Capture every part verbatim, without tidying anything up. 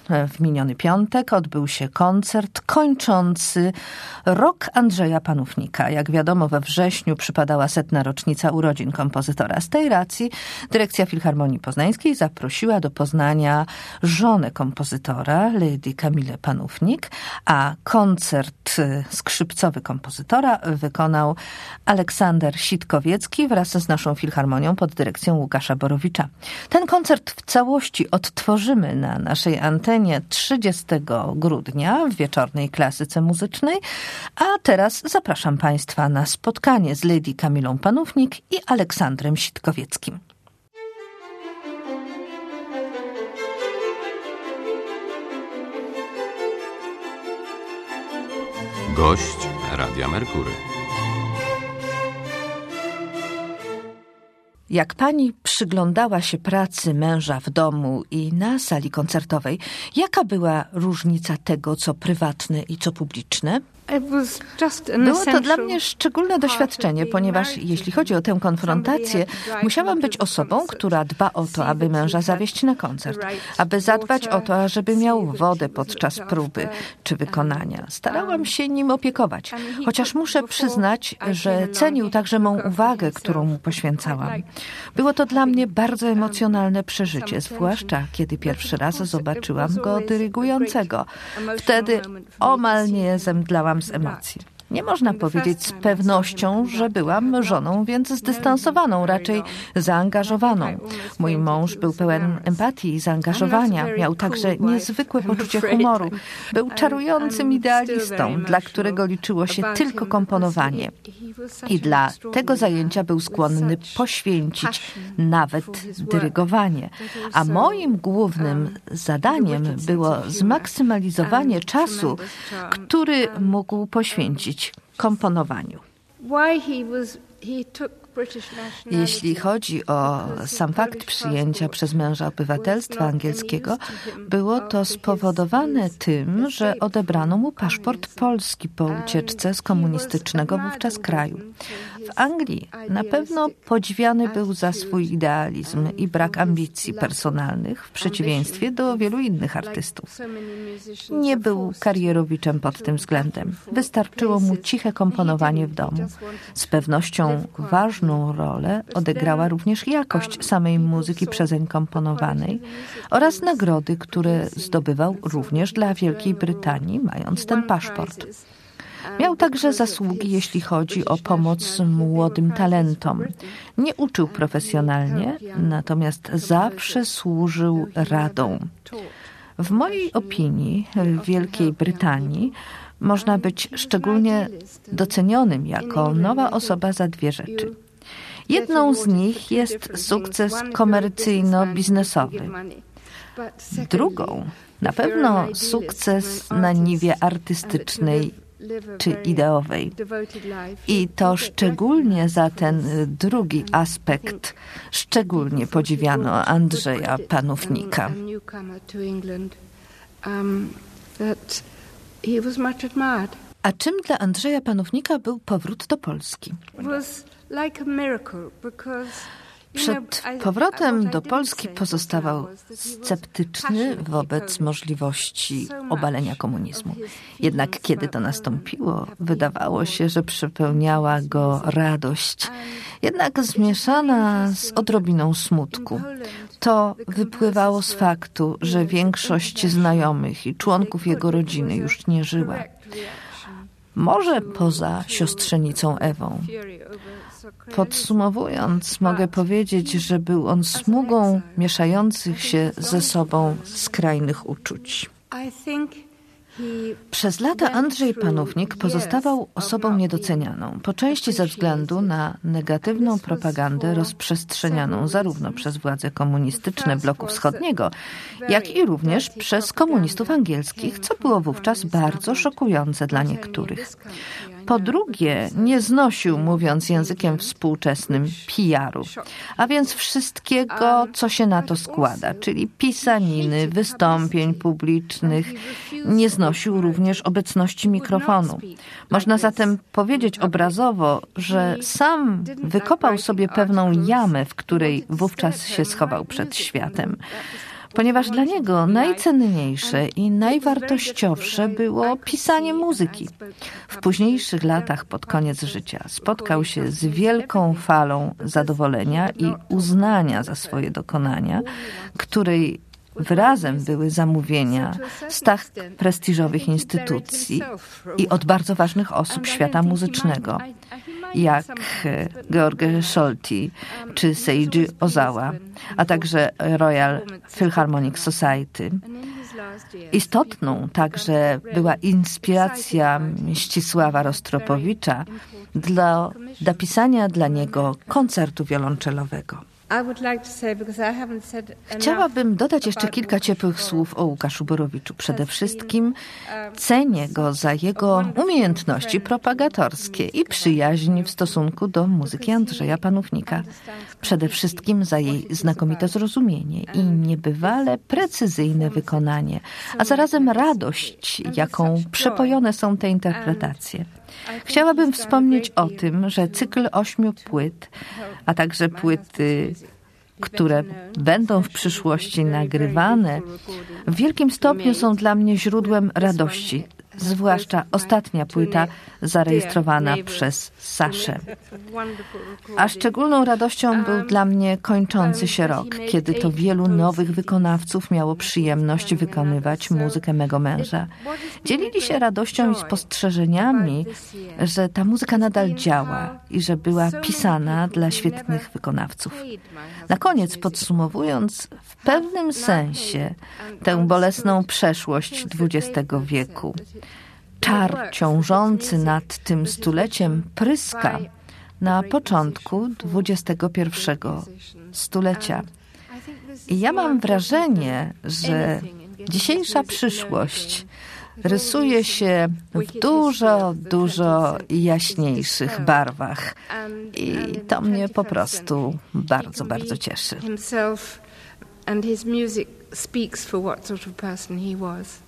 W miniony piątek odbył się koncert kończący rok Andrzeja Panównika. Jak wiadomo, we wrześniu przypadała setna rocznica urodzin kompozytora. Z tej racji dyrekcja Filharmonii Poznańskiej zaprosiła do Poznania żonę kompozytora, Lady Kamilę Panównik, a koncert skrzypcowy kompozytora wykonał Aleksander Sitkowiecki wraz z naszą Filharmonią pod dyrekcją Łukasza Borowicza. Ten koncert w całości odtworzymy na naszej antenie trzydziestego grudnia w wieczornej klasyce muzycznej, a teraz zapraszam Państwa na spotkanie z Lady Kamilą Panównik i Aleksandrem Sitkowieckim. Gość Radia Merkury. Jak pani przyglądała się pracy męża w domu i na sali koncertowej, jaka była różnica tego, co prywatne i co publiczne? Było to dla mnie szczególne doświadczenie, ponieważ jeśli chodzi o tę konfrontację, musiałam być osobą, która dba o to, aby męża zawieźć na koncert, aby zadbać o to, żeby miał wodę podczas próby czy wykonania. Starałam się nim opiekować, chociaż muszę przyznać, że cenił także mą uwagę, którą mu poświęcałam. Było to dla mnie bardzo emocjonalne przeżycie, zwłaszcza kiedy pierwszy raz zobaczyłam go dyrygującego. Wtedy omal nie zemdlałam z emocji. Nie można powiedzieć z pewnością, że byłam żoną, więc zdystansowaną, raczej zaangażowaną. Mój mąż był pełen empatii i zaangażowania. Miał także niezwykłe poczucie humoru. Był czarującym idealistą, dla którego liczyło się tylko komponowanie. I dla tego zajęcia był skłonny poświęcić nawet dyrygowanie. A moim głównym zadaniem było zmaksymalizowanie czasu, który mógł poświęcić komponowaniu. Jeśli chodzi o sam fakt przyjęcia przez męża obywatelstwa angielskiego, było to spowodowane tym, że odebrano mu paszport polski po ucieczce z komunistycznego wówczas kraju. W Anglii na pewno podziwiany był za swój idealizm i brak ambicji personalnych w przeciwieństwie do wielu innych artystów. Nie był karierowiczem pod tym względem. Wystarczyło mu ciche komponowanie w domu. Z pewnością ważną rolę odegrała również jakość samej muzyki przezeń komponowanej oraz nagrody, które zdobywał również dla Wielkiej Brytanii, mając ten paszport. Miał także zasługi, jeśli chodzi o pomoc młodym talentom. Nie uczył profesjonalnie, natomiast zawsze służył radą. W mojej opinii w Wielkiej Brytanii można być szczególnie docenionym jako nowa osoba za dwie rzeczy. Jedną z nich jest sukces komercyjno-biznesowy. Drugą na pewno sukces na niwie artystycznej czy ideowej. I to szczególnie za ten drugi aspekt szczególnie podziwiano Andrzeja Panównika. A czym dla Andrzeja Panównika był powrót do Polski? Przed powrotem do Polski pozostawał sceptyczny wobec możliwości obalenia komunizmu. Jednak kiedy to nastąpiło, wydawało się, że przepełniała go radość, jednak zmieszana z odrobiną smutku. To wypływało z faktu, że większość znajomych i członków jego rodziny już nie żyła. Może poza siostrzenicą Ewą. Podsumowując, mogę powiedzieć, że był on smugą mieszających się ze sobą skrajnych uczuć. Przez lata Andrzej Panównik pozostawał osobą niedocenianą, po części ze względu na negatywną propagandę rozprzestrzenianą zarówno przez władze komunistyczne bloku wschodniego, jak i również przez komunistów angielskich, co było wówczas bardzo szokujące dla niektórych. Po drugie, nie znosił, mówiąc językiem współczesnym, P R-u, a więc wszystkiego, co się na to składa, czyli pisaniny, wystąpień publicznych. Nie znosił również obecności mikrofonu. Można zatem powiedzieć obrazowo, że sam wykopał sobie pewną jamę, w której wówczas się schował przed światem. ponieważ dla niego najcenniejsze i najwartościowsze było pisanie muzyki. W późniejszych latach, pod koniec życia, spotkał się z wielką falą zadowolenia i uznania za swoje dokonania, której wyrazem były zamówienia z tak prestiżowych instytucji i od bardzo ważnych osób świata muzycznego, jak George Solti czy Seiji Ozawa, a także Royal Philharmonic Society. Istotną także była inspiracja Ścisława Rostropowicza dla napisania dla niego koncertu wiolonczelowego. Chciałabym dodać jeszcze kilka ciepłych słów o Łukaszu Borowiczu. Przede wszystkim cenię go za jego umiejętności propagatorskie i przyjaźń w stosunku do muzyki Andrzeja Panównika. Przede wszystkim za jej znakomite zrozumienie i niebywale precyzyjne wykonanie, a zarazem radość, jaką przepojone są te interpretacje. Chciałabym wspomnieć o tym, że cykl ośmiu płyt, a także płyty, które będą w przyszłości nagrywane, w wielkim stopniu są dla mnie źródłem radości, zwłaszcza ostatnia płyta zarejestrowana przez Saszę. A szczególną radością był dla mnie kończący się rok, kiedy to wielu nowych wykonawców miało przyjemność wykonywać muzykę mego męża. Dzielili się radością i spostrzeżeniami, że ta muzyka nadal działa i że była pisana dla świetnych wykonawców. Na koniec, podsumowując, w pewnym sensie tę bolesną przeszłość dwudziestego wieku, czar ciążący nad tym stuleciem pryska na początku dwudziestego pierwszego stulecia. I ja mam wrażenie, że dzisiejsza przyszłość rysuje się w dużo, dużo jaśniejszych barwach. I to mnie po prostu bardzo, bardzo cieszy. And his music speaks for what sort of person he was.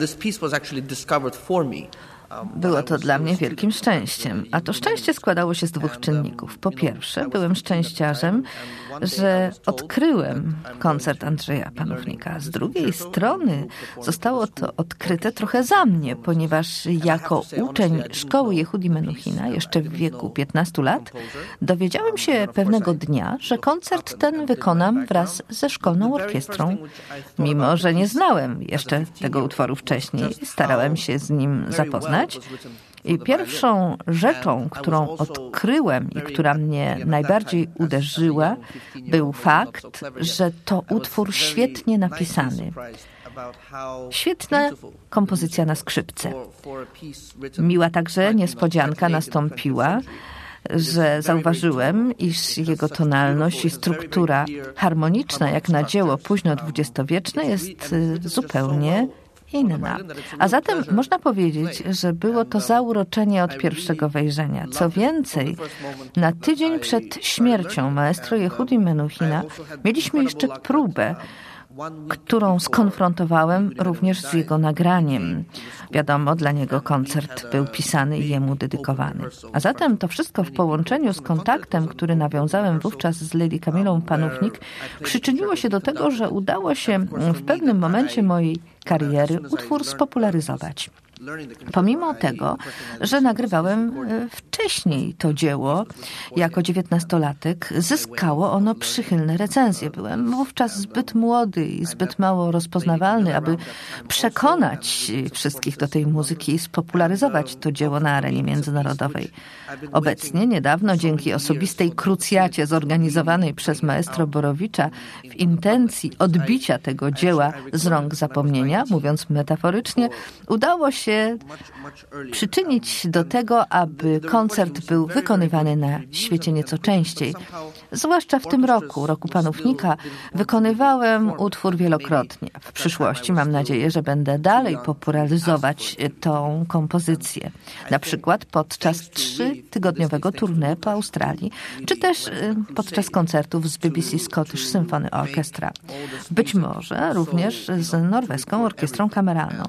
Było to dla mnie wielkim szczęściem, a to szczęście składało się z dwóch czynników. Po pierwsze, byłem szczęściarzem, że odkryłem koncert Andrzeja Panównika. Z drugiej strony zostało to odkryte trochę za mnie, ponieważ jako uczeń szkoły Jehudi Menuhina, jeszcze w wieku piętnastu lat, dowiedziałem się pewnego dnia, że koncert ten wykonam wraz ze szkolną orkiestrą. Mimo że nie znałem jeszcze tego utworu wcześniej, starałem się z nim zapoznać. I pierwszą rzeczą, którą odkryłem i która mnie najbardziej uderzyła, był fakt, że to utwór świetnie napisany. Świetna kompozycja na skrzypce. Miła także niespodzianka nastąpiła, że zauważyłem, iż jego tonalność i struktura harmoniczna, jak na dzieło późno dwudziestowieczne, jest zupełnie inna. A zatem można powiedzieć, że było to zauroczenie od pierwszego wejrzenia. Co więcej, na tydzień przed śmiercią maestro Jehudi Menuhina mieliśmy jeszcze próbę, którą skonfrontowałem również z jego nagraniem. Wiadomo, dla niego koncert był pisany i jemu dedykowany. A zatem to wszystko w połączeniu z kontaktem, który nawiązałem wówczas z Lady Kamilą Panównik, przyczyniło się do tego, że udało się w pewnym momencie mojej kariery utwór spopularyzować. Pomimo tego, że nagrywałem wcześniej to dzieło, jako dziewiętnastolatek, zyskało ono przychylne recenzje. Byłem wówczas zbyt młody i zbyt mało rozpoznawalny, aby przekonać wszystkich do tej muzyki i spopularyzować to dzieło na arenie międzynarodowej. Obecnie, niedawno, dzięki osobistej krucjacie zorganizowanej przez maestro Borowicza w intencji odbicia tego dzieła z rąk zapomnienia, mówiąc metaforycznie, udało się przyczynić do tego, aby koncert był wykonywany na świecie nieco częściej. Zwłaszcza w tym roku, roku Panównika, wykonywałem utwór wielokrotnie. W przyszłości mam nadzieję, że będę dalej popularyzować tą kompozycję. Na przykład podczas trzytygodniowego tournée po Australii, czy też podczas koncertów z B B C Scottish Symphony Orchestra. Być może również z norweską orkiestrą kameralną.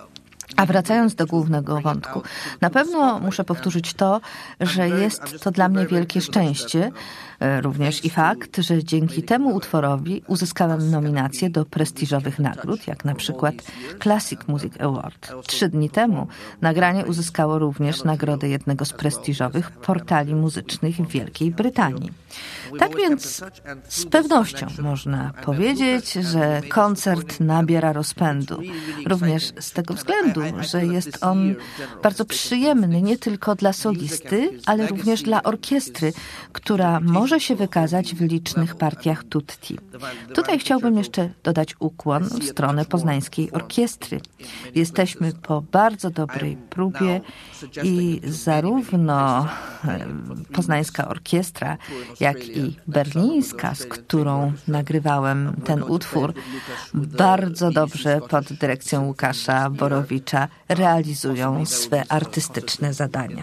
A wracając do głównego wątku, na pewno muszę powtórzyć to, że jest to dla mnie wielkie szczęście, również i fakt, że dzięki temu utworowi uzyskałem nominacje do prestiżowych nagród, jak na przykład Classic Music Award. Trzy dni temu nagranie uzyskało również nagrodę jednego z prestiżowych portali muzycznych w Wielkiej Brytanii. Tak więc z pewnością można powiedzieć, że koncert nabiera rozpędu. Również z tego względu, że jest on bardzo przyjemny nie tylko dla solisty, ale również dla orkiestry, która może się wykazać w licznych partiach tutti. Tutaj chciałbym jeszcze dodać ukłon w stronę poznańskiej orkiestry. Jesteśmy po bardzo dobrej próbie i zarówno poznańska orkiestra, jak i berlińska, z którą nagrywałem ten utwór, bardzo dobrze pod dyrekcją Łukasza Borowicza realizują swe artystyczne zadania.